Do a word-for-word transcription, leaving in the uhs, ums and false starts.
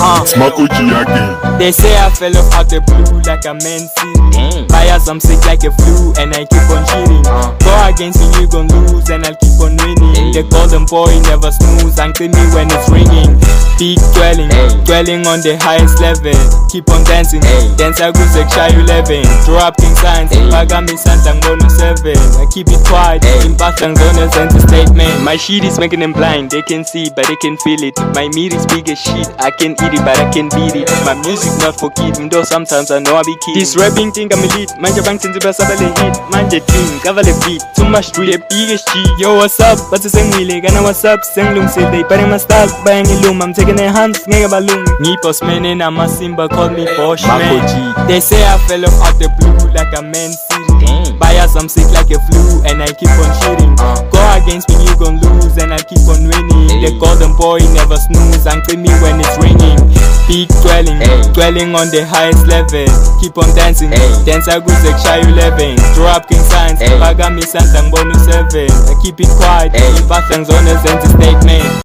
Uh. Smoke O G again. They say I fell off out the blue like a man city. Fires, I'm sick like a flu and I keep on cheating. Uh. Go against me, you gon' lose and I'll keep on winning. The golden boy never snooze, until me when it's ringing. Peak dwelling, dwelling on the highest level. Keep on dancing, dance a good sex shy eleven. Draw up king signs, Pagami Santa Ngono seven. I keep it quiet, impact and gonna send a statement. My shit is making them blind, they can see but they can feel it. My meat is big as shit, I can eat it but I can beat it. My music not for kids, though sometimes I know I be kid. This rapping thing I'm elite, manja bang tinzi basa bale hit. Manja king, cover the beat, too much street, the biggest G. Yo what's up, what's the same wheelie, gana what's up, sing lung say they putting my style, buying a loom, I'm taking their hands, nigga balloon. Nipos man and I'm a Simba, call me Bosch man. They say I fell off out the blue like a man city. Bias, I'm sick like a flu and I keep on cheating. Go against me, you gon' lose and I keep on winning. The golden boy never snooze, until me when it's ringing. Peak dwelling, dwelling on the highest level. Keep on dancing, dance a good sex shy eleven. Draw up king signs, Pagami Santa Ngono seven. I keep it quiet, impact and zones and statement.